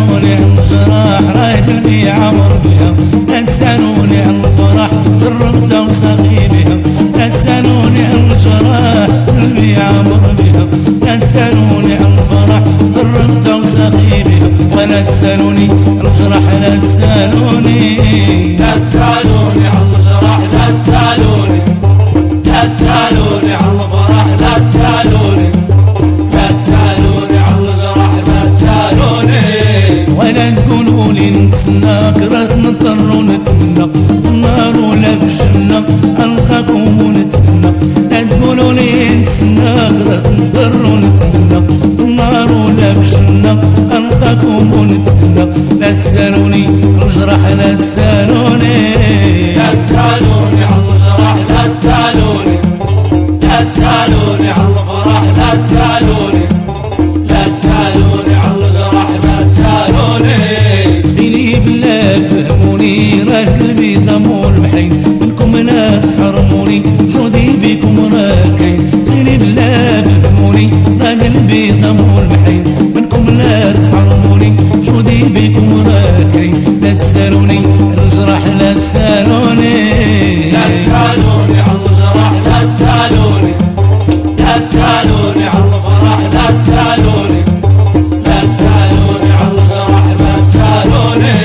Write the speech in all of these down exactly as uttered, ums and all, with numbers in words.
تسألوني عن الجراح راه قلبي عمر بها. لا تسألوني عن الفرح جربت وسقي بها. لا تسألوني عن الجراح قلبي عمر بها. لا تسألوني عن الفرح جربت وسقي بها. ولا تسألوني عن الجراح لا تسألوني لا تسألوني عن الجراح لا تسألوني لا تسألوني عن الفرح لا تسألوني لا تسألوني عن الجراح لا تسألوني. ولا تقولوا لي نتسنى كرهت نضطر ونتمنى النار ولا في الجنة ألقاكم ونتمنى. لا تقولوا لي نتسنى كرهت نضطر ونتمنى النار ولا في الجنة ألقاكم ونتمنى. لا تسألوني عن الجراح لا تسألوني لا تسألوني عن الجراح لا تسألوني لا تسألوني عن الفرح لا تسألوني لا تسألوني عن الجراح لا تسألوني. خيلي بالله فهموني راه قلبي ضمور محين منكم لا تحرموني جودي بكم راه كاين. خيلي بالله فهموني راه قلبي ضمور محين منكم لا تحرموني جودي بكم راه كاين. لا تسألوني عن الجراح لا تسألوني لا تسألوني عن الجراح لا تسألوني لا تسألوني عن الفرح لا تسألوني لا تسألوني عن الجراح لا تسألوني.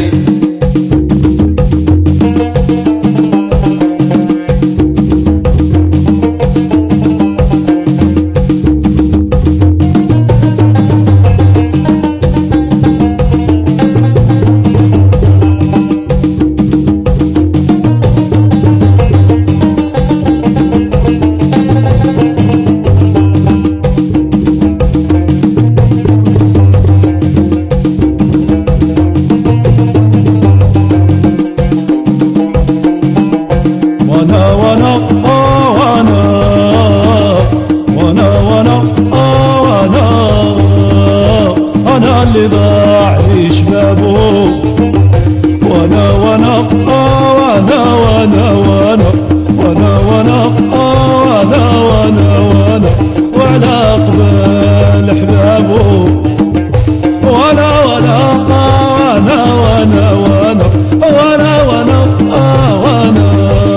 وانا وانا آه وانا وانا وانا آه وانا انا اللي ضاع لي شبابه. وانا وانا آه وانا وانا وانا وانا وانا آه وانا وانا وانا وعلى قبال احبابه. وانا وانا آه وانا وانا وانا وانا وانا آه وانا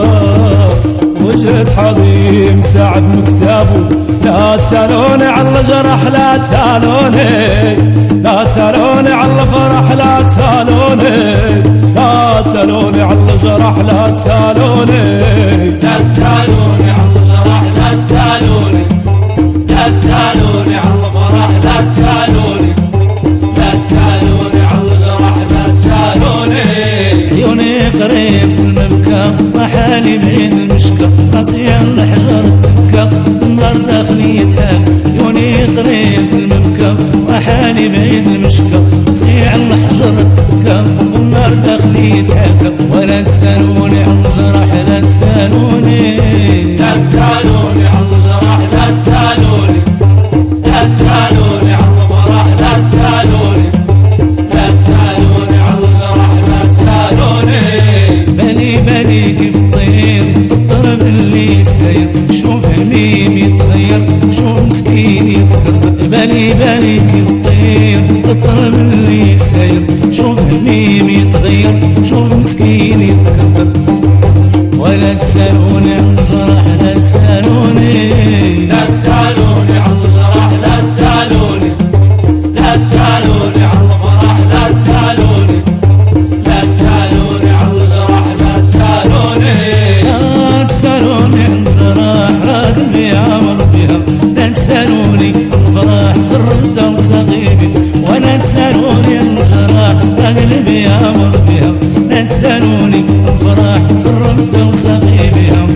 وجلس حظيم ساعة مكتابه. لا تسألوني عن الجرح لا تسألوني لا تسألوني عن الفرح لا تسألوني لا تسألوني عن الجرح لا تسألوني لا تسألوني عن الجراح لا تسألوني لا تسألوني عن الفرح لا تسألوني لا تسألوني عن الجراح لا تسألوني. عيوني قريبة المبكى وحالي بعيد المشكى راسي على الحجر التبكى النار داخلي يتحاك. عيوني قريبة المبكى وحالي بعيد المشكى راسي على الحجر التبكى والنار داخلي يتحاكى. ولا تسألوني عن الجراح لا تسألوني لا تسألوني عن الجراح لا تسألوني لا تسألوني عن الفرح لا تسألوني لا تسألوني عن الجراح لا تسألوني. بالي بالي كيف طير الضرب اللي ساير شوف هميم يتغير شوف مسكين يتكبر. بالي بالي كيف طير الضرب اللي ساير شوف هميم يتغير شوف مسكين يتكبر. ولا تسألوني عن الجراح لا تسألوني لا تسألوني عن الجراح لا تسألوني لا تسألوني عن الفرح لا تسألوني لا تسألوني عن الجراح لا تسألوني. لا تسألوني عن الجراح راه قلبي عمر بها. لا تسألوني عن الفرح خربت وسقي. ولا تسألوني عن الجراح راه قلبي عمر بها. لا تسألوني عن الفرح خربت وسقي بها.